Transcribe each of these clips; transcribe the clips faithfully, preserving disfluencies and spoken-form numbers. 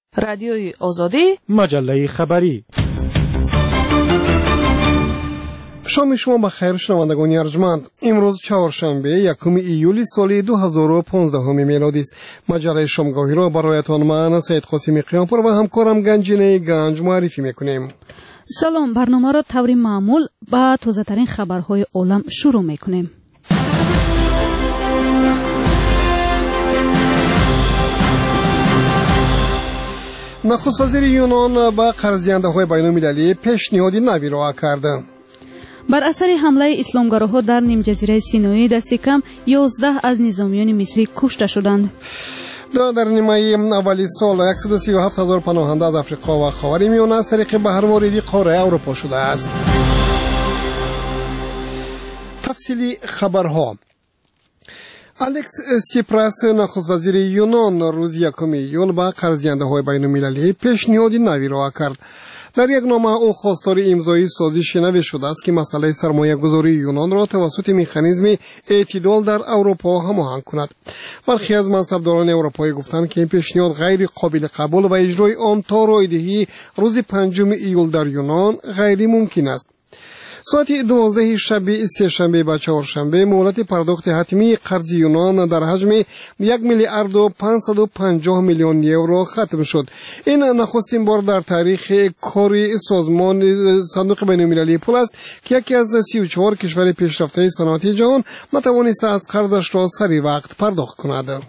رادیوی آزادی، مجله خبری. شام شما بخیر شنوندگان ارجمند. امروز چهارشنبه یکم ایولی سال دو هزار و پانزده میلادی است. مجله شامگاهی را برایتان من سید قاسمی قیامپور و همکارم گنجینه گنج معرفی میکنیم. سلام، برنامه را طوری معمول با تازه ترین خبرهای عالم شروع میکنیم. نخست وزیر یونان با قرضینده‌های بین‌المللی پیشنهاد نوی را کرد. بر اثر حمله اسلامگراها در نیم جزیره سینایی دست کم یازده از نظامیان مصری کشته شدند. در نیمه اولی سال صد و سی و هفت هزار پناهنده از افریقا و خاورمیانه از طریق بحرواردی قاره اروپا شده است. تفصیلی خبرها. الکس سیپراس نخست وزیر یونان روز یکم ایول با قرضینده‌های بین‌المللی پیشنهاد نوی را کرد. در یک نامه او خواستار امضای سازش نوی شده است که مسئله سرمایه گذاری یونان را توسط مکانیزم اعتدال در اروپا هماهنگ کند. برخی از منصبداران اروپایی گفتند که این پیشنهاد غیر قابل قبول و اجرای آن تا رایدهی روز پنجم ایول در یونان غیر ممکن است. ساعت دوازده شب سه‌شنبه و چهارشنبه مهلت پرداخت حتمی قرض یونان در حجم یک میلیارد و پانصد و پنجاه میلیون یورو ختم شد. این نخستین بار در تاریخ کاری سازمان صندوق بین‌المللی پول است که یکی از سی و چهار کشور پیشرفته صنعتی جهان نتوانسته از قرضش را سری وقت پرداخت کند.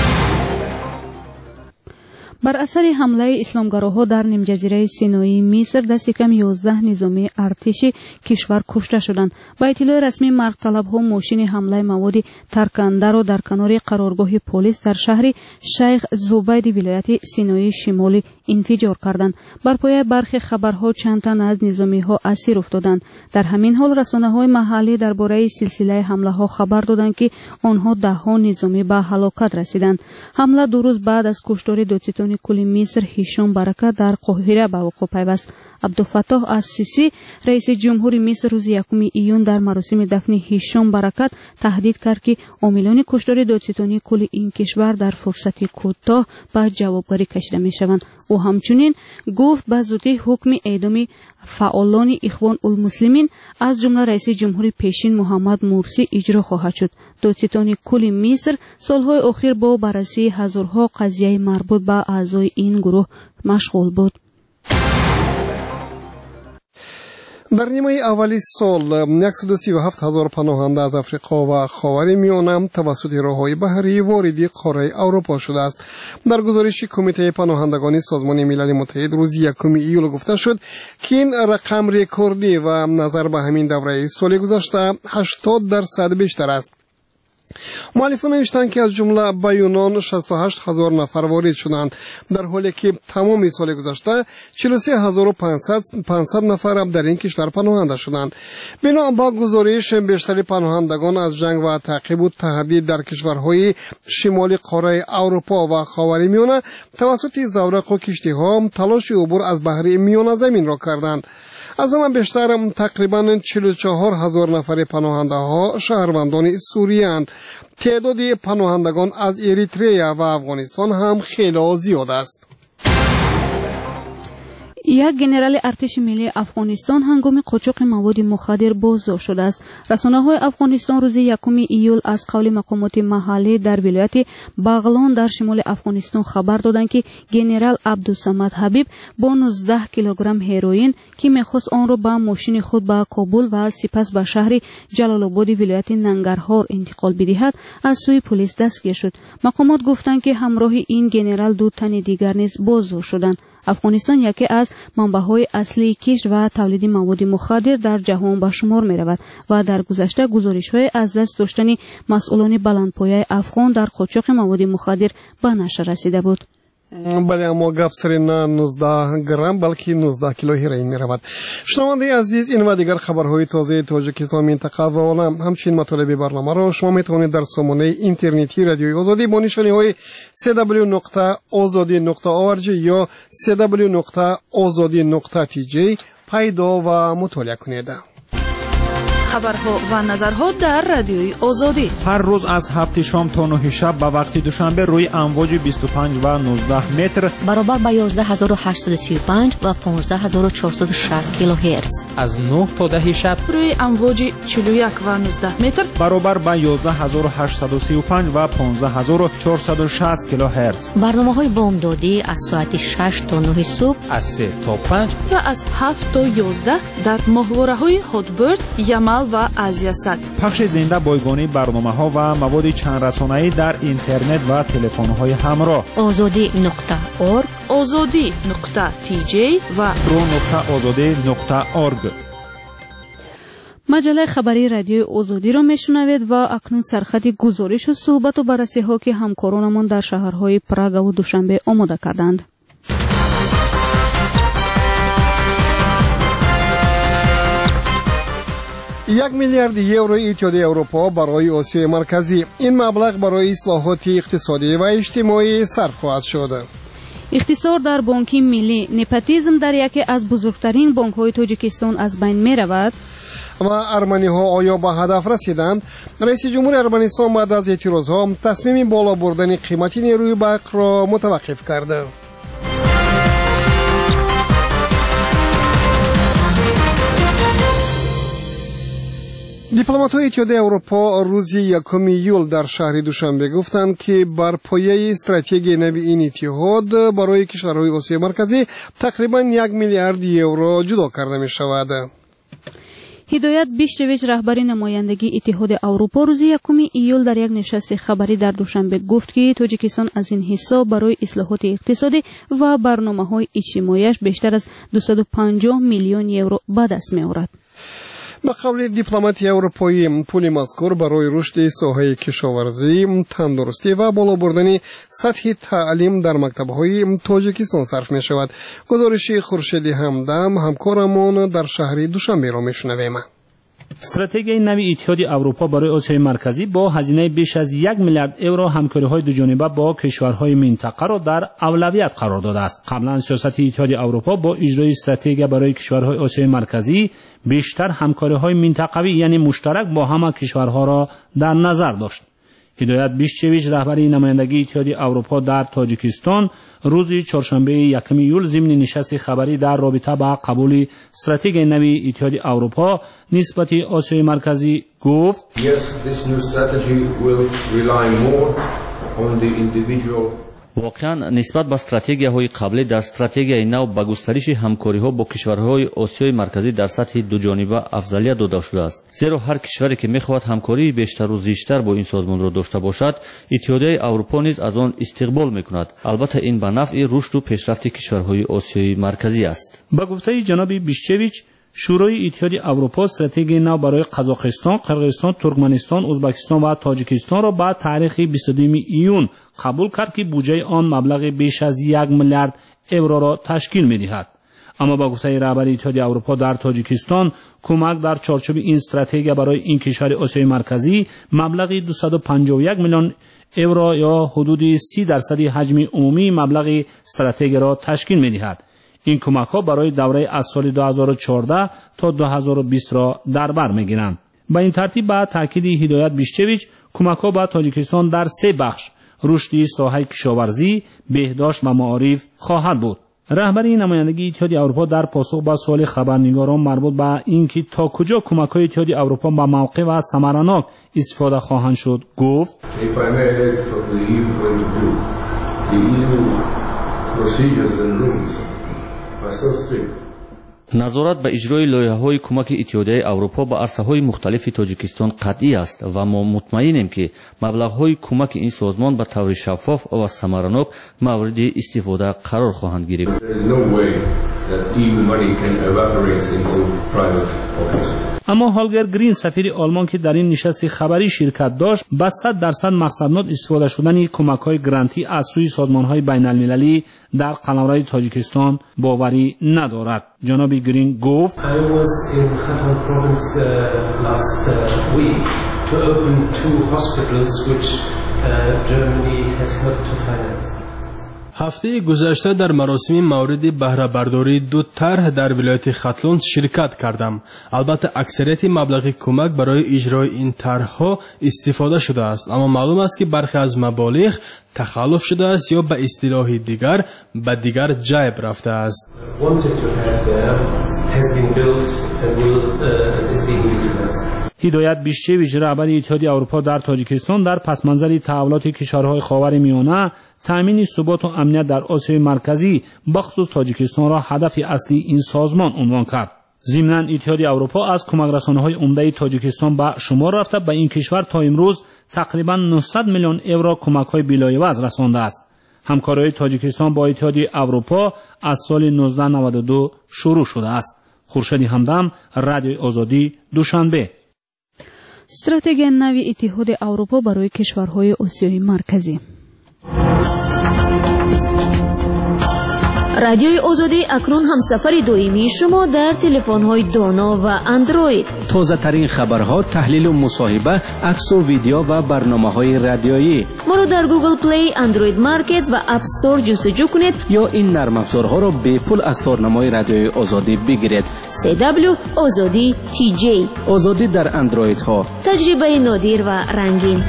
بر اثر حمله اسلامگراها در نیم جزیره سینایی مصر دست کم یازده نظامی ارتش کشور کشته شدند. با اطلاع رسمی مرگ طلبها ماشین حمله مواد ترکنده را در کنار قرارگاه پلیس در شهر شیخ زوبید ولایت سینای شمالی انفجار کردند. بر پایه برخی خبرها چند تن از نظامی ها اسیر افتادند. در همین حال رسانه‌های محلی درباره سلسله حمله ها خبر دادند که آنها ده ها نظامی به هلاکت رسیدند. حمله دو روز بعد از کشتار دادستان کل مصر هیشام برکت در قاهره به وقوع پیوست. عبدالفتاح السیسی رئیس جمهور مصر روز یکم ایون در مراسم دفن هیشام برکت تهدید کرد که عاملان کشتار دادستانی کل این کشور در فرصت کوتاه به جوابگویی کشیده میشوند. او همچنین گفت به زودی حکم اعدام فعالان اخوان المسلمین از جمله رئیس جمهور پیشین محمد مرسی اجرا خواهد شد. دادستان کل مصر سالهای اخیر با بررسی هزارها قضیه مربوط به اعضای این گروه مشغول بود. در نیمه اولی سال صد و سی و هفت هزار پناهنده از افریقا و خاورمیانه توسط راههای بحری واردی قاره اروپا شده است. در گزارش کمیته پناهندگان سازمان ملل متحد روز یکم ایول گفته شد که این رقم رکوردی و نظر به همین دوره سال گذشته هشتاد درصد بیشتر است. مؤلفان نوشتند که از جمله به یونان شصت و هشت هزار نفر وارد شدند، در حالی که تمام سال گذشته چهل و سه هزار و پانصد نفر در این کشور پناهنده شدند. بنا به گزارش بیشتر پناهندگان از جنگ و تعقیب و تهدید در کشورهای شمالی قاره اروپا و خاورمیانه توسط زورق و کشتی‌ها تلاش عبور از بحر میانه زمین را کردند. از آن بیشتر تقریباً چهل و چهار هزار نفر پناهنده ها شهروندان سوریه اند. تعداد پناهندگان از اریتریا و افغانستان هم خیلی زیاد است. یک گنرال ارتش ملی افغانستان هنگام قاچاق مواد مخدر بازداشت شده است. رسانه‌های افغانستان روز یکم ایول از قول مقامات محلی در ولایت بغلان در شمال افغانستان خبر دادند که گنرال عبدالصمد حبیب با نوزده کیلوگرم هروئین که می‌خواست آن را به ماشین خود به کابل و سپس به شهر جلال آباد ولایت ننگرهار انتقال بدهد از سوی پلیس دستگیر شد. مقامات گفتند که همراه این گنرال دو تن دیگر نیز بازداشت شدند. افغانستان یکی از منبع‌های اصلی کشت و تولید مواد مخدر در جهان به شمار می‌رود و در گذشته گزارش‌های از دست داشتن مسئولان بلندپایه افغان در قاچاق مواد مخدر به نشر رسیده بود. بله، اما گپ سر نه نوزده گرم بلکه نوزده کیلو هروئین می‌رود. شنونده عزیز، این و دیگر خبرهای تازه تاجیکستان منطقه و عالم همچنین مطالب برنامه را شما می‌توانید در سامانه اینترنتی رادیوی آزادی با نشانه‌های دبلیو دبلیو دبلیو نقطه آزادی نقطه او آر جی یا دبلیو دبلیو دبلیو نقطه آزادی نقطه تی جی پیدا و مطالعه کنید. خبرها و نظرها در رادیوی آزادی. هر روز از هفت شام تا نه شب به وقت دوشنبه روی امواج بیست و پنج و نوزده متر برابر با یازده هزار و هشتصد و سی و پنج و پانزده هزار و چهارصد و شصت کیلوهرتز. از نه تا ده شب روی امواج چهل و یک و نوزده متر برابر با یازده هزار و هشتصد و سی و پنج و پانزده هزار و چهارصد و شصت کیلوهرتز. برنامه‌های بامدادی از ساعت شش تا نه صبح، از سه تا پنج و از هفت تا یازده در ماهواره‌های هاتبرد، یمل و ازیاسد. پخش زنده بایگانی برنامه‌ها و مواد چند رسانه‌ای در اینترنت و تلفن‌های همراه. آزادی نقطه اورگ، آزادی نقطه تی جی و رو نقطه آزادی نقطه اورگ. مجله خبری رادیوی آزادی را میشنوید و اکنون سرخط گزارش و صحبت و بررسی ها که همکارانمان در شهرهای پراگ و دوشنبه آماده کردند. یک میلیارد یورو اتحادیه اروپا برای آسیای مرکزی. این مبلغ برای اصلاحات اقتصادی و اجتماعی صرف خواهد شد. اختصار در بانک ملی، نپاتیزم در یکی از بزرگترین بانک‌های تاجیکستان از بین می رود. و ارمنی ها آیا به هدف رسیدند؟ رئیس جمهور ارمنستان بعد از اعتراض ها تصمیم بالا بردن قیمت نیروی برق را متوقف کرده. دیپلمات‌های اتحادیه اروپا روز یکم یول در شهر دوشنبه گفتند که بر پایه استراتژی نوی این اتحاد برای کشورهای آسیای مرکزی تقریباً یک میلیارد یورو جدا کرده می شود. هدایت بیشتویچ رهبر نمایندگی اتحاد اروپا روز یکم ایول در یک نشست خبری در دوشنبه گفت که تاجیکستان از این حساب برای اصلاحات اقتصادی و برنامه‌های اجتماعیش بیشتر از دویست و پنجاه میلیون یورو به دست می‌آورد. به قول دیپلمات اروپایی، پول مذکور برای رشد ساحه کشاورزی، تندرستی و بالا بردن سطح تعلیم در مکتب‌های تاجیکستان صرف می شود. گزارش خورشید همدم همکارمان در شهر دوشنبه را میشنویم. استراتژی نوی اتحاد اروپا برای آسیای مرکزی با هزینه بیش از یک میلیارد یورو همکاری‌های دوجانبه با کشورهای منطقه را در اولویت قرار داده است. قبلا سیاست اتحاد اروپا با اجرای استراتژی برای کشورهای آسیای مرکزی بیشتر همکاری‌های منطقوی یعنی مشترک با همه کشورها را در نظر داشت. هدایت بیشچویچ رهبر نمایندگی اتحاد اروپا در تاجیکستان روز چهارشنبه یکم یول ضمن نشست خبری در رابطه با قبول استراتژی نوی اتحاد اروپا نسبت آسیای مرکزی گفت: Yes, this new strategy will rely more on the individual. واقعا نسبت به استراتژی‌های قبلی در استراتژی نو به گسترش همکاری‌ها با کشورهای آسیای مرکزی در سطح دوجانبه افضلیت داده شده است، زیرا هر کشوری که می‌خواهد همکاری بیشتر و زیاتر با این سازمان را داشته باشد اتحادیه اروپا نیز از آن استقبال می‌کند. البته این به نفع رشد و پیشرفت کشورهای آسیای مرکزی است. با گفته جناب بیشچویچ، شورای اتحاد اروپا استراتژی نو برای قزاقستان، قرقیزستان، ترکمنستان، ازبکستان و تاجیکستان را با تاریخ بیست و دو ایون قبول کرد که بودجه آن مبلغ بیش از یک میلیارد یورو را تشکیل می‌دهد. اما با گفته رهبر اتحاد اروپا در تاجیکستان، کمک در چارچوب این استراتژی برای این کشور آسیای مرکزی مبلغ دویست و پنجاه و یک میلیون یورو یا حدود سی درصد حجم عمومی مبلغ استراتژی را تشکیل می‌دهد. این کمک‌ها برای دوره از سال دو هزار و چهارده تا دو هزار و بیست را در بر می‌گیرند. با این ترتیب با تاکید هدایت بیشچویچ، کمک‌ها به تاجیکستان در سه بخش رشد ساحه کشاورزی، بهداشت و معارف خواهد بود. رهبر نمایندگی اتحاد اروپا در پاسخ به سوال خبرنگاران مربوط به اینکه تا کجا کمک‌های اتحاد اروپا به موقع و ثمرناک استفاده خواهند شد گفت: نظارت به اجرای لایحه‌های کمک اتحادیه اروپا به عرصه‌های مختلف تاجیکستان قطعی است و ما مطمئنیم که مبلغ‌های کمک این سازمان به طور شفاف و ثمرناک مورد استفاده قرار خواهند گرفت. اما هالگر گرین سفیر آلمان که در این نشست خبری شرکت داشت با صد درصد مقصدناک استفاده شدن کمک‌های گرانتی از سوی سازمان‌های بین‌المللی در قلمرو تاجیکستان باوری ندارد. جناب گرین گفت: ҳафтаи гузашта дар маросими мавриди баҳрабардории ду тарҳ дар вилояти хатлон ширкат кардам. албатта аксарияти маблағи кӯмак барои иҷрои ин тарҳҳо истифода шудааст, аммо маълум аст ки бархе аз маболиғ тахаллуф шудааст ё ба истилоҳи дигар ба дигар ҷайб рафтааст. ҳидоят бишчевич, раҳбари иттиҳоди аврупо дар тоҷикистон, дар пасманзари таҳаввулоти кишварҳои ховари миёна таъмини суботу амният дар осиёи марказӣ бахусус тоҷикистонро ҳадафи аслии ин созмон унвон кард. зимнан иттиҳоди аврупо аз кӯмакрасониҳои умдаи тоҷикистон ба шумор рафта ба ин кишвар то имрӯз тақрибан нӯҳсад миллион евро кӯмакҳои билоиваз расондааст. ҳамкориҳои тоҷикистон бо иттиҳоди аврупо аз соли нуздаҳ наваду ду шурӯъ шудааст. хуршеди ҳамдам, радиои озодӣ, душанбе. стратегияи нави иттиҳоди аврупо барои кишварҳои осиёи марказӣ. радиои озодӣ акнун ҳамсафари доимии шумо дар телефонҳои доно ва андроид. тозатарин хабарҳо, таҳлилу мусоҳиба, аксу видео ва барномаҳои радиоӣ. моро дар Google Play, Android Market ва App Store ҷустуҷӯ кунед ё ин нармафзорҳоро бепул аз торнамои радиои озодӣ бигиред. си дабл ю озодӣ ти ҷей. озодӣ дар андроидҳо. таҷрибаи нодир ва рангин.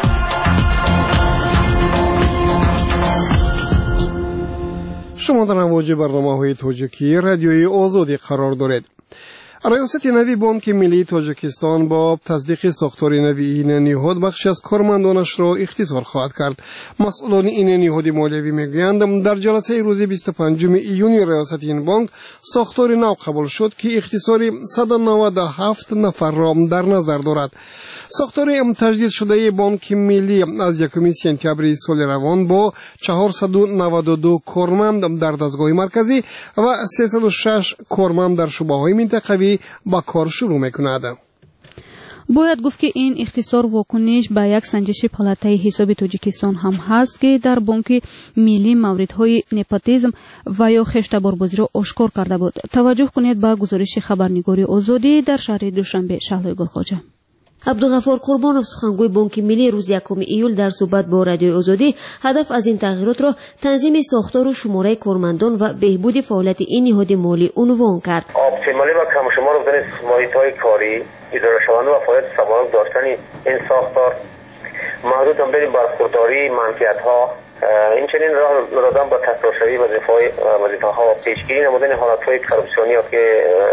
шумо дар амвоҷи барномаҳои тоҷикӣ радиои озодӣ қарор доред. риёсати нави бонки миллии тоҷикистон бо таздиқи сохтори нави ин ниҳод бахши аз кормандонашро ихтисор хоҳад кард. масъулони ин ниҳоди молиявӣ мегӯянд, дар ҷаласаи рӯзи бисту панҷуми июни риёсати ин бонк сохтори нав қабул шуд, ки ихтисори саду наваду ҳафт нафарро дар назар дорад. сохтори таҷдидшудаи бонки миллӣ аз якуми сентябри соли равон бо чаҳорсаду наваду ду корманд дар дастгоҳи марказӣ ва сесаду шаш корманд дар шуъбаҳои минтақавӣ ба кор шурӯъ мекунад. бояд гуфт ки ин ихтисор вокуниш ба як санҷиши палатаи ҳисоби тоҷикистон ҳам ҳаст, ки дар бонки миллӣ мавридҳои непотизм ва ё хештаборбозиро ошкор карда буд. таваҷҷӯҳ кунед ба гузориши хабарнигори озодӣ дар шаҳри душанбе. шаҳлои гулхоҷа. абдуғаффор қурбонов, сухангӯи бонки миллӣ, рӯзи якуми июл дар суҳбат бо радиои озодӣ ҳадаф аз ин тағйиротро танзими сохтору шумораи кормандон ва беҳбуди фаъолияти ин ниҳоди молӣ унвон кард. оптималӣ ва камшумор будани моҳитҳои корӣ, идорашаванда ва фаъолияти сабук доштани ин сохтор, маҳдуд намудани бархурдории манфиатҳо, инчунин роҳ додан ба тассуршавии вазифаҳо, пешгирӣ намудани ҳолатҳои коррупсионӣ ки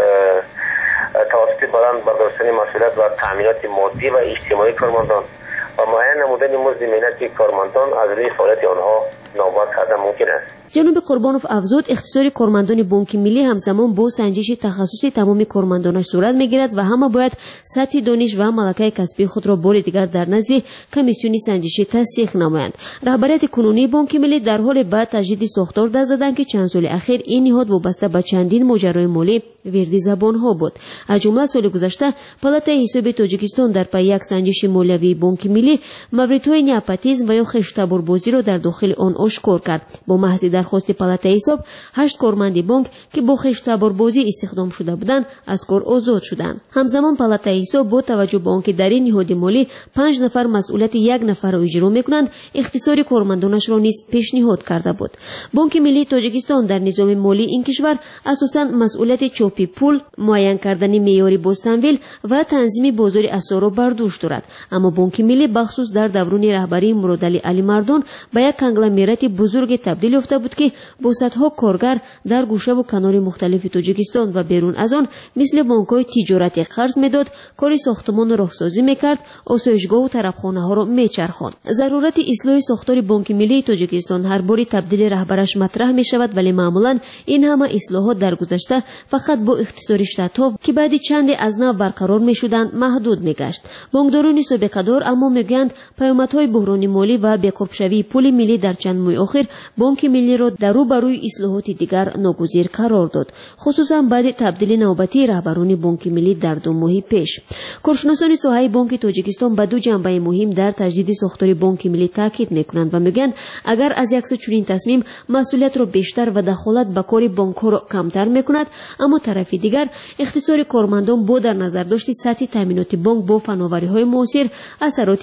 توسط بلند برداشتن مسئولیت و تامینات مادی و اجتماعی کارمندان و معین نمودن مزد مهنتی کارمندان از روی فعالیت آنها نوبت کردن ممکن است. جناب قربانوف افزود اختصار کارمندان بانک ملی همزمان با سنجش تخصصی تمام کارمندانش صورت میگیرد و همه باید سطح دانش و ملکه کسبی خود را بار دیگر در نزد کمیسیون سنجشی تصدیق نمایند. رهبریت کنونی بانک ملی در حال بعد تجدید ساختار دست زدند که چند سال اخیر این نهاد وابسته به چندین ماجرای مالی وردی زبان ها بود. از جمله سال گذشته پالاتای حساب تاجیکستان در پی یک سنجش مالیوی بانک ملی موردهای نپاتیزم و یا خشتباربازی را در داخل آن آشکار کرد. با محض درخواست پالاتای حساب هشت کارمند بانک که با خشتباربازی استخدام شده بودند از کار آزاد شدند. همزمان پالاتای حساب با توجه به آنکه در این نهاد مالی پنج نفر مسئولیت یک نفر را اجرا میکنند، اختصار کارمندانش را نیز پیشنهاد کرده بود. بانک ملی تاجیکستان در نظام مالی این کشور اساساً مسئولیت چاپی پول، معین کردن معیار بازتمویل و تنظیم بازار اسعار را بر دوش دارد. اما بانک ملی بخصوص در دوران رهبری مرادعلی علی مردان به یک کنگلومرات بزرگ تبدیل یافته بود که با صدها کارگر در گوشه و کنار مختلف تاجیکستان و بیرون از آن مثل بانک‌های تجارتی قرض میداد، کار ساختمان راهسازی میکرد، آسایشگاه و طرفخانه ها را میچرخاند. ضرورت اصلاح ساختار بانک ملی تاجیکستان هر باری تبدیل رهبرش مطرح میشود، ولی معمولا این همه اصلاحات در گذشته فقط با اختصار شتات‌ها که بعد چند از نو برقرار میشدند محدود میگشت. بانکداران سابقه‌دار اما میگویند پیامدهای بحران مالی و بی‌قرب‌شوی پول ملی در چند ماه اخیر بانک ملی را در روبروی اصلاحات دیگر ناگزیر قرار داد، خصوصا بعد تبدیل نوبتی رهبران بانک ملی در دو ماه پیش. کارشناسان ساحه بانک تاجیکستان به دو جنبه مهم در تجدید ساختار بانک ملی تاکید میکنند و میگویند اگر از یک سو چنین تصمیم مسئولیت را بیشتر و دخالت به کار بانک‌ها را کمتر میکند، اما طرف دیگر اختصار کارمندان با در نظر داشت سطح تامینات بانک با فناوری‌های معاصر، اثرات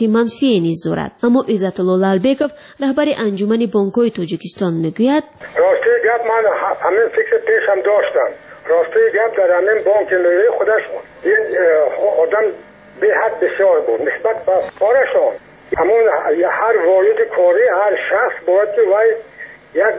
تاثیرات منفی نیز دارد. اما عزت الله لالبیکوف رهبر انجمن بانک‌های تاجیکستان میگوید راستی گپ من همین فکر پیشم داشتم. راستی گپ در همین بانک ملی خودش این آدم به حد بسیار بود نسبت به کارشان. همون هر واحد کاری هر شخص باید که وای یک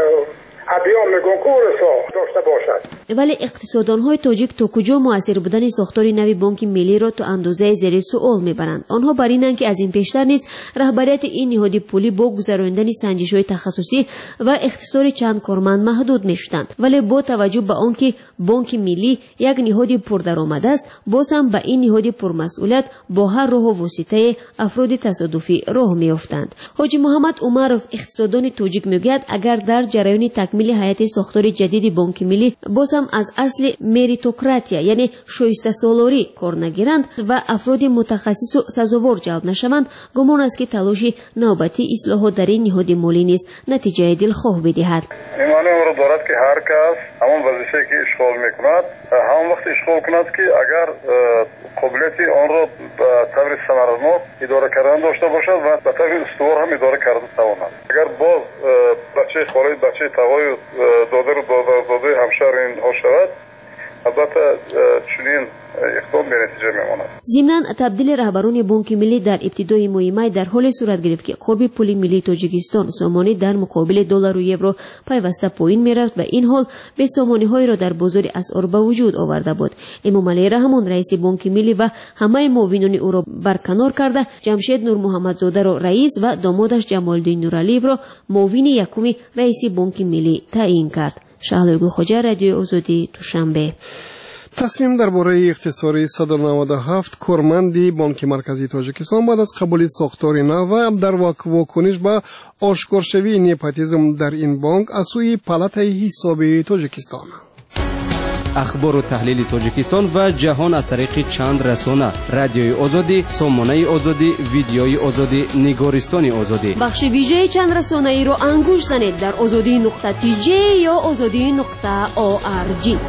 ابیام کنکورسو داشته باشد. ولی اقتصاددان‌های تاجیک تا کجا مؤثر بودن ساختار نوی بانک ملی را تا اندازه زیر سوال میبرند. آنها بر اینند که از این پیشتر نیز رهبریت این نهاد پولی با گذراندن سنجش‌های تخصصی و اختصار چند کارمند محدود میشدند. ولی با توجه به آنکه بانک ملی یک نهاد پردرآمد است، باز هم به این نهاد پرمسئولیت با هر راه و واسطه افراد تصادفی راه میافتند. حاجی محمد عمرов اقتصاددان تاجیک میگوید اگر در جریان تکمیل هیئت ساختار جدید بانک ملی باز هم از اصل مریتوکراتیا یعنی شایسته سالاری کار نگیرند و افراد متخصص و سزاوار جلب نشوند، گمان است که تلاش نوبتی اصلاحات در این نهاد مالی نیز نتیجه دلخواه بدهد. ایمان او دارد که هر کس همون وظیفه که اشغال میکند همون وقت اشغال کند که اگر قابلیت آن را به طور ثمرناک اداره کردن داشته باشد و به طور استوار هم اداره کرده تواند. اگر باز بچه خالی بچه توای داده رو داده داده همشهر این ها شود، البته چنین اقدام به نتیجه میماند. ضمناً تبدیل رهبران بانک ملی در ابتدای ماه در حال صورت گرفت که قرب پول ملی تاجیکستان سامانه در مقابل دلار و یورو پیوسته پایین میرفت و این حال به سامانه های را در بازار اسعار به وجود آورده بود. امام علی رحمان رئیس بانک ملی و همه معاونان او را برکنار کرده، جمشید نور محمد زاده را رئیس و دامادش جمال الدین نورعلیев را معاون یکم رئیس بانک ملی تعیین کرد. شهلا گلخوجه، رادیو آزادی، دوشنبه. تصمیم درباره اختصاری صد و نود و هفت کارمند بانک مرکزی تاجیکستان بعد از قبول ساختار نو و در واکنش به آشکارشوی نپاتیزم در این بانک از سوی پالات حسابی تاجیکستان. اخبار و تحلیل تاجیکستان و جهان از طریق چند رسانه: رادیوی آزادی، سامانه آزادی، ویدیوی آزادی، نگارستان آزادی. بخش ویژه چند رسانه ای رو انگوش زنید در آزادی نقطه تی جی یا آزادی نقطه او آر جی.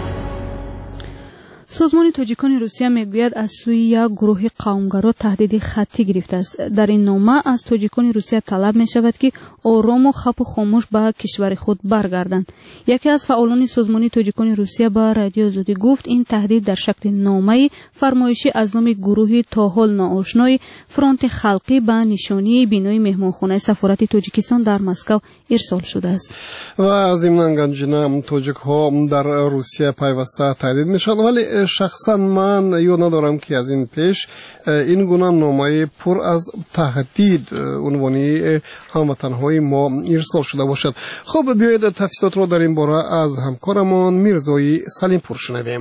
سازمان تاجیکان روسیه میگوید از سوی یک گروه قومگرا تهدید خطی گرفته است. در این نامه از تاجیکان روسیه طلب می شود که آرام و خپ و خاموش به کشور خود برگردند. یکی از فعالان سازمان تاجیکان روسیه به رادیو آزادی گفت این تهدید در شکل نامه فرمایشی از نام گروه تا حال ناآشنای فرانت خلقی به نشانی بینای مهمانخانه سفارت تاجیکستان در مسکو ارسال شده است. و ضمن گنجینه تاجیک ها در روسیه پیوسته تهدید میشن، ولی شخصا من یاد ندارم که از این پیش این گونه نامه پر از تهدید عنوانی هموطنهای ما ارسال شده باشد. خب بیایید تفصیلات را در این باره از همکارمان میرزای سلیم پور شنویم.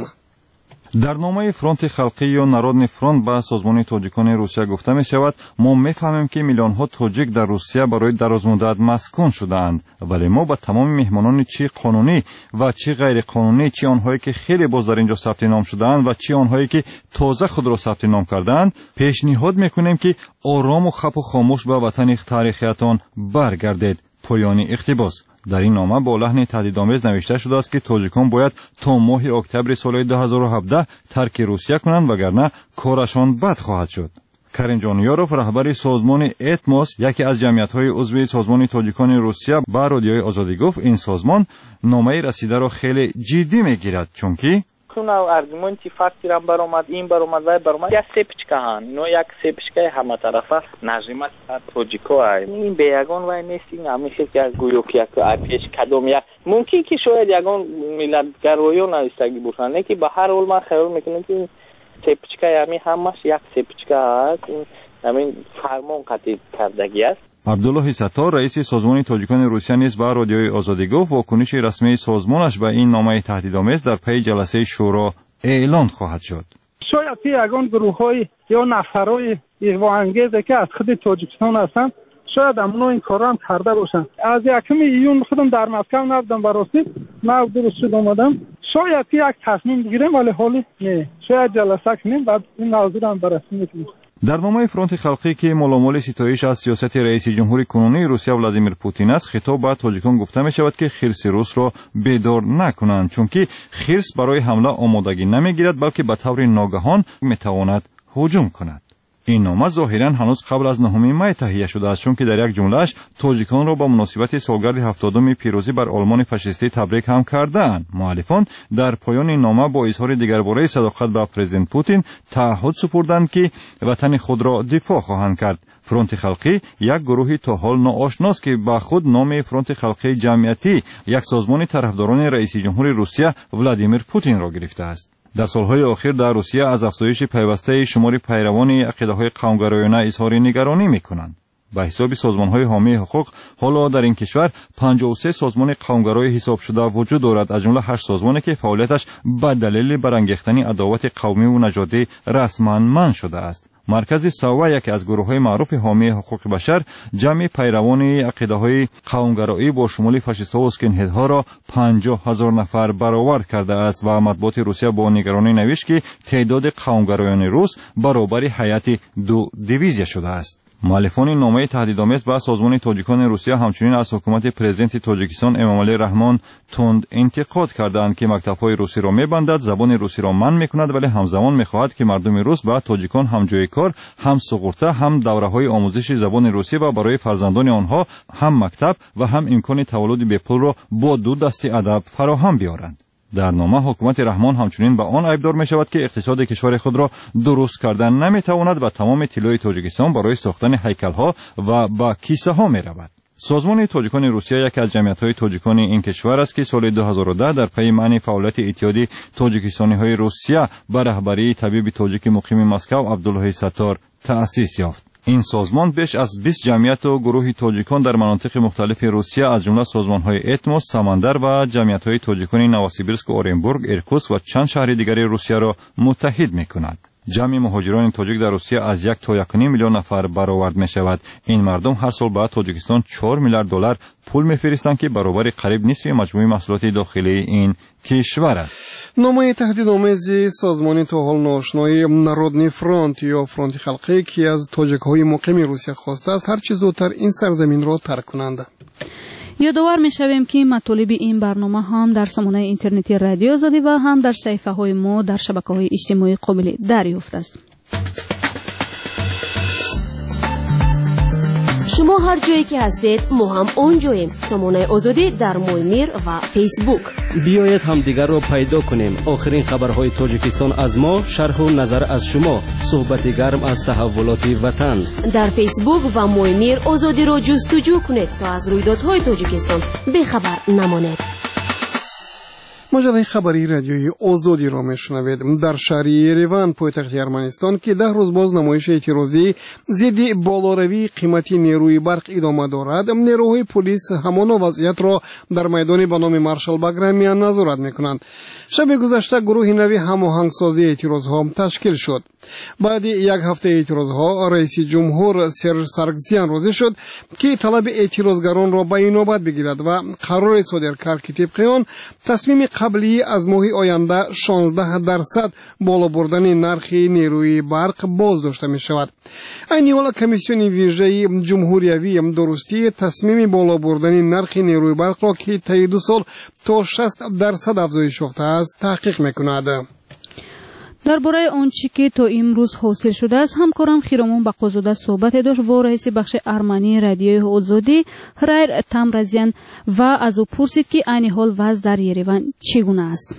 در نامه فرانت خلقی یا نارودنی فرانت به سازمان تاجیکان روسیه گفته می شود ما میفهمیم که میلیون ها تاجیک در روسیه برای دراز مدت مسکون شده‌اند، ولی ما به تمام مهمانان چی قانونی و چی غیر قانونی، چی آنهایی که خیلی باز در اینجا ثبت نام شده‌اند و چی آنهایی که تازه خود را ثبت نام کردند پیشنهاد میکنیم که آرام و خپ و خاموش به وطن تاریخیتان برگردید. پایان اقتباس. در این نامه با لحن تهدیدآمیز نوشته شده است که تاجیکان باید تا ماه اکتبر سال دو هزار و هفده ترک روسیه کنند وگرنه کارشان بد خواهد شد. کریم جانیاروف رهبر سازمان اتموس یکی از جمعیت‌های عضو سازمان تاجیکان روسیه به رادیوی آزادی گفت این سازمان نامه رسیده را خیلی جدی میگیرد چون که خونه ارگومنتی فکتی را برآمد این برآمد و برآمد یک سپچکا هن نو یک سپچکای همه طرفه نجیمت تاجیکو این به یگان و نیست این همیشه که گویو که پیش کدوم یک ممکن که شاید یگان ملت گرویو نویستگی باشن نه که به هر حال من خیال میکنم که سپچکای همین همش یک سپچکا است. این همین فرمان قطعی کردگی است. عبدالله ستار رئیس سازمان تاجیکان روسیه نیز به رادیوی آزادی گفت واکنش رسمی سازمانش به این نامه تهدیدآمیز در پی جلسه شورا اعلان خواهد شد. شاید یگان گروه‌های یا نفرهای ایرواانگیزی که از خود تاجیکستان هستند شاید امنو این کارا هم کرده باشند. از یکم ایون خودم در مسکو نبودم، براستی من درست شد اومدم. شاید یک تصمیم بگیریم ولی حالی نه. شاید جلسه کنیم بعد این موضوع هم بررسی میکنیم. در نامه فرانت خلقی که ملامل ستایش از سیاست رئیس جمهوری کنونی روسیه ولادیمیر پوتین است خطاب به تاجیکان گفته می شود که خرس روس را بیدار نکنند چون که خرس برای حمله آمادگی نمیگیرد بلکه به طور ناگهان میتواند هجوم کند. این نامه ظاهرا هنوز قبل از نهم می تهیه شده است، چون که در یک جملهش تاجیکان را با مناسبت سالگرد هفتادم پیروزی بر آلمان فاشیستی تبریک هم کردند. مؤلفان در پایان این نامه با اظهار دیگرباره صداقت به پرزیدنت پوتین تعهد سپردند که وطن خود را دفاع خواهند کرد. فرانت خلقی یک گروهی تا حال ناآشناست که با خود نام فرانت خلقی جمعیتی، یک سازمان طرفداران رئیس جمهور روسیه ولادیمیر پوتین را گرفته است. در سالهای اخیر در روسیه از افزایش پیوسته شمار پیروان عقیده‌های قومگرایانه اظهار نگرانی می‌کنند. به حساب سازمان‌های حامی حقوق، حالا در این کشور پنجاه و سه سازمان قومگرای حساب شده وجود دارد، از جمله هشت سازمانی که فعالیتش به دلیل برانگیختن عداوت قومی و نژادی رسما منع شده است. مرکز سوا، یکی از گروه‌های معروف حامی حقوق بشر، جمع پیروان عقیده‌های قومگرایی با شمول فاشیست‌ها و اسکین‌هدها را پنجاه هزار نفر برآورد کرده است و مطبوعات روسیه با نگرانی نوشت که تعداد قومگرایان روس برابر هیئت دو دیویزیا شده است. مؤلفان نامه تهدیدآمیز به سازمان تاجیکان روسیه همچنین از حکومت پرزیدنت تاجیکستان امامعلی رحمان تند انتقاد کردند که مکتب‌های روسی را می‌بندد، زبان روسی را منع می‌کند، ولی همزمان می‌خواهد که مردم روس با تاجیکان هم جای کار، هم سقورته، هم دوره‌های آموزش زبان روسی و برای فرزندان آنها هم مکتب و هم امکان تولد بپول را با دو دست ادب فراهم بیارند. در نامه حکومت رحمان همچنین به آن عیبدار می شود که اقتصاد کشور خود را درست کردن نمی تواند و تمام طلای تاجیکستان برای ساختن هیکل‌ها و با کیسه ها می رود. سازمان تاجیکان روسیه یکی از جمعیت‌های تاجیکان این کشور است که سال دو هزار و ده در پی معنی فعالیت اتحاد تاجیکستانی‌های روسیه به رهبری طبیب تاجیک مقیم مسکو عبدالله ستار تأسیس یافت. این سازمان بیش از بیست جمعیت و گروه تاجیکان در مناطق مختلف روسیه از جمله سازمان‌های اتموس، سمندر و جمعیت‌های تاجیکان نوسیبیرسک و اورنبورگ، ایرکوتسک و چند شهر دیگر روسیه را متحد می‌کند. جمع مهاجران تاجیک در روسیه از یک تا یک و نیم میلیون نفر برآورد می شود. این مردم هر سال به تاجیکستان چهار میلیارد دلار پول میفرستند که برابر قریب نصف مجموع محصولات داخلی این کشور است. نامه تهدیدآمیز سازمان تا حال ناآشنای نارودنی فرانت یا فرانت خلقی که از تاجیک‌های مقیم روسیه خواسته است هر چه زودتر این سرزمین را ترک کنند. یادآور می‌شویم که مطالب این برنامه هم در سامانه اینترنتی رادیو آزادی و هم در صفحه‌های ما در شبکه‌های اجتماعی قابل دریافت است. شما هر جایی که هستید ما هم اونجاییم. سامانه آزادی در مویمیر و فیسبوک. بیایید هم دیگر را پیدا کنیم. آخرین خبرهای تاجیکستان از ما، شرح و نظر از شما، صحبت گرم از تحولات وطن. در فیسبوک و مویمیر آزادی را جستجو کنید تا از رویدادهای تاجیکستان بیخبر نمانید. مجله خبری رادیوی آزادی را میشنوید. در شهر یریوان پایتخت ارمنستان که ده روز باز نمایش اعتراضی ضد بالاروی قیمتی نیروی برق ادامه دارد، نیروهای پلیس همان وضعیت را در میدانی به نام مارشال باگرامیان نظارت میکنند. شب گذشته گروه نوی هماهنگسازی اعتراضها تشکیل شد. بعد یک هفته اعتراضها رئیس جمهور سر سارگسیان روزی شد که طلب اعتراضگران را به نوبت بگیرد و قرار صادر کرد که طبق آن تصمیم قبلی از ماه آینده شانزده درصد بالا بردن نرخ نیروی برق باز داشته می شود. این حال کمیسیون ویژه جمهوریوی درستی تصمیم بالا بردن نرخ نیروی برق را که طی دو سال تا شصت درصد افزایش یافته است تحقیق میکند. درباره آنچه که تا امروز حاصل شده است همکارم خیرامون بقازاده صحبت داشت با رئیس بخش ارمنی رادیوی آزادی رایر تمرزیان و از او پرسید که عین حال وضع در یریوان چگونه است.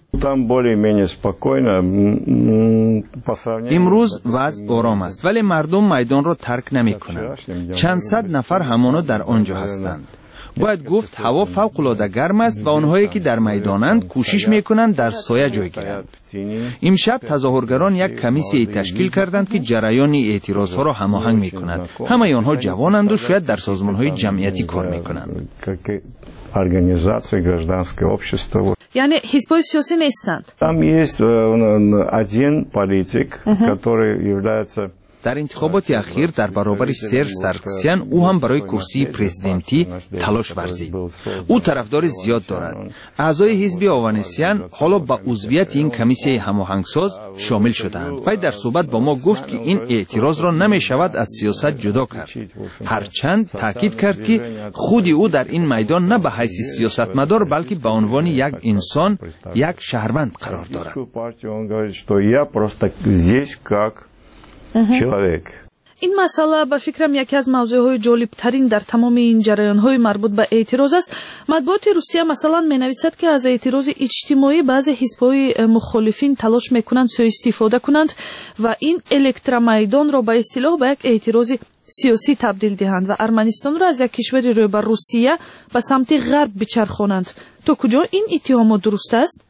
امروز وضع آرام است ولی مردم میدان را ترک نمی کنند. چند صد نفر همانا در آنجا هستند. باید گفت هوا فوق العاده گرم است و آنهایی که در میدانند کوشش میکنند در سایه جای گیرند. امشب تظاهرگران یک کمیسی تشکیل کردند که جریان اعتراض ها را هماهنگ میکند. همه آنها جوانند و شاید در سازمان های جمعیتی کار میکنند. یعنی حزب‌های سیاسی نیستند. در انتخابات اخیر در برابر سر سارگسیان او هم برای کرسی پرزیدنتی تلاش ورزید. او طرفدار زیاد دارد. اعضای حزب آوانسیان حالا با عضویت این کمیسیون هماهنگساز شامل شدند. وی در صحبت با ما گفت که این اعتراض را نمی شود از سیاست جدا کرد. هرچند تاکید کرد که خود او در این میدان نه به حیث سیاستمدار بلکه به عنوان یک انسان، یک شهروند قرار دارد. человек. این مسئله به فکرم یکی از موضوعهای جالبترین در تمام این جریانهای مربوط به اعتراض است. مطبوعات روسیه مثلا می‌نویسد که از اعتراض اجتماعی بعضی حزب‌های مخالفین تلاش می‌کنند سوء استفاده کنند و این الکترومیدان را به اصطلاح به یک اعتراض سیاسی تبدیل دهند و ارمنستان را از یک کشور روبه روسیه به سمت غرب بچرخانند. تا کجا این اتهامات درست است؟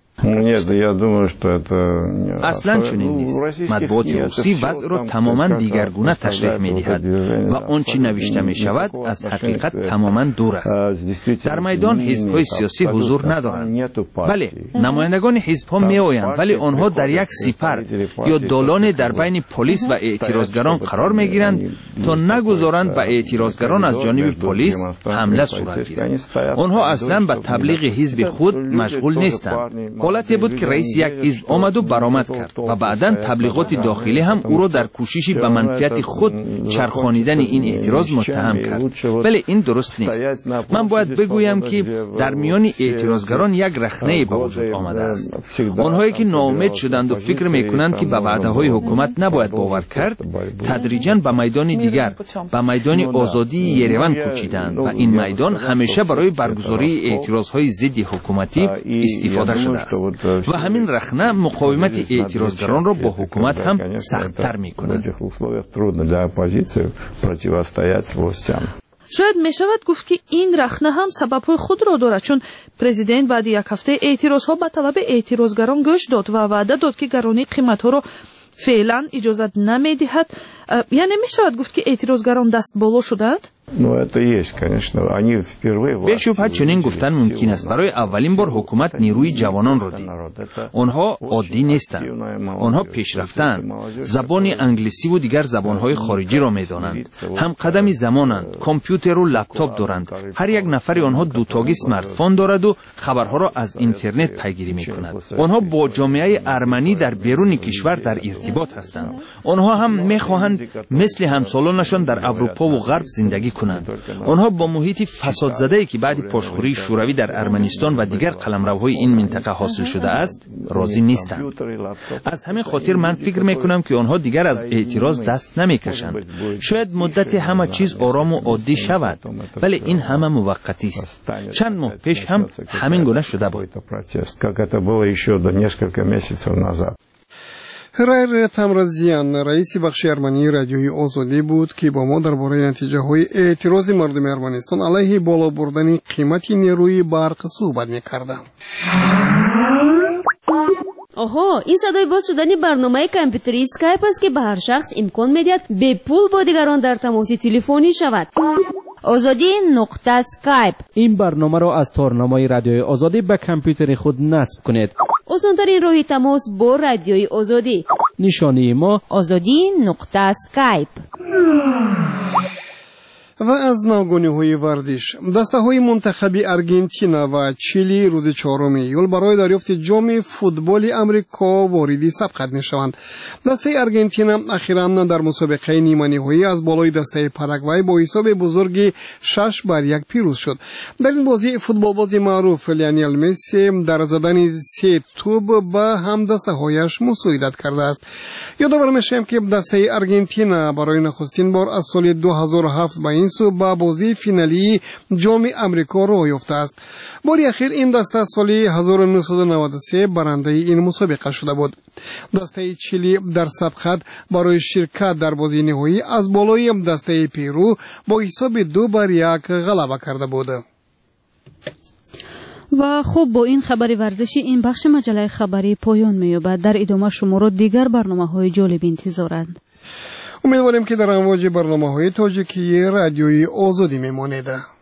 اصلا چنین نیست. مطبوعات روسی وضع را تماما دیگرگونه تشریح می‌دهد و آنچه نوشته می‌شود از حقیقت تماما دور است. در میدان حزب‌های سیاسی حضور ندارند. بله، نمایندگان حزب‌ها می‌آیند ولی آنها در یک سپر یا دالان در بین پلیس و اعتراضگران قرار می‌گیرند تا نگذارند به اعتراضگران از جانب پلیس حمله صورت گیرد. آنها اصلا به تبلیغ حزب خود مشغول نیستند. حالتی بود که رئیس یک حزب آمد و برآمد کرد و بعداً تبلیغات داخلی هم او را در کوششی به منفعت خود چرخانیدن این اعتراض متهم کرد. ولی این درست نیست. من باید بگویم که در میان اعتراضگران یک رخنه به وجود آمده است. آنهایی که ناامید شدند و فکر میکنند که به وعده‌های حکومت نباید باور کرد، تدریجاً به میدان دیگر، به میدان آزادی یریون کوچیدند و این میدان همیشه برای برگزاری اعتراضهای ضد حکومتی استفاده شده است. و همین رخنه مقاومت اعتراضگران را با حکومت هم سخت‌تر می‌کند. شاید می شود گفت که این رخنه هم سبب‌های خود را دارد، چون پرزیدنت بعد یک هفته اعتراض‌ها به طلب اعتراضگران گوش داد و وعده داد که گرانی قیمت‌ها را فعلا اجازت نمی‌دهد. یعنی می شود گفت که اعتراضگران دست بالا شدند؟ به شبهه چنین گفتن ممکن است. برای اولین بار حکومت نیروی جوانان را دید. آنها عادی نیستند. آنها پیشرفتند. زبان انگلیسی و دیگر زبانهای خارجی را می‌دانند. هم قدمی زمانند. کامپیوتر و لپتاپ دارند. هر یک نفر آنها دو تاگی اسمارت فون دارد و خبرها را از اینترنت پیگیری می‌کند. آنها با جامعه ارمنی در بیرون کشور در ارتباط هستند. آنها هم می‌خواهند مثل همسالانشان در اروپا و غرب زندگی کنند. آنها با محیط فساد زده‌ای که بعد پاشخوری شوروی در ارمنستان و دیگر قلمروهای این منطقه حاصل شده است راضی نیستند. از همین خاطر من فکر می‌کنم که آنها دیگر از اعتراض دست نمی‌کشند. شاید مدت همه چیز آرام و عادی شود، ولی این همه موقتی است. چند ماه پیش هم همین گونه شده بود. هریر تمرزیان رئیس بخش ارمنی رادیوی آزادی بود که با ما درباره نتیجه های اعتراض مردم ارمنستان علیه بالا بردن قیمت نیروی برق صحبت می‌کرد. آها، این صدای باز شدن برنامه کامپیوتری اسکایپ است که به هر شخص امکان می‌دهد به پول با دیگران در تماس تلفنی شود. آزادی نقطه اسکایپ. این برنامه را از تارنامه رادیوی آزادی به کامپیوتر خود نصب کنید. آسان‌ترین راه تماس با رادیوی آزادی. نشانی ما آزادی نقطه اسکایپ. و از ناگونی‌های ورزش، دسته‌های منتخبی ارژانتین و چیلی روز چهارم ایول برای دریافت جام فوتبال آمریکا واردی سبقت می‌شوند. دسته ارژانتین اخیراً در مسابقه نیمه‌نهایی از بالای دسته پاراگوئه با حساب بزرگ شش بر یک پیروز شد. در این بازی فوتبالباز معروف لیونل مسی در زدن سه توپ به هم دسته‌هایش مساعدت کرده است. یادآور می‌شویم که دسته ارژانتین برای نخستین بار از سال دو هزار و هفت با این سو با بازی فینالی جام آمریکا راه یافته است. باری اخیر این دسته سال هزار و نهصد و نود و سه برنده این مسابقه شده بود. دسته چیلی در سبقت برای شرکت در بازی نهایی از بالای دسته پیرو با حساب دو بر یک غلبه کرده بود. و خوب، با این خبر ورزشی این بخش مجله خبری پایان می‌یابد. در ادامه شما را دیگر برنامه‌های جالب انتظارند. امیدواریم که در امواج برنامه‌های تاجیکی رادیوی آزادی میمانید.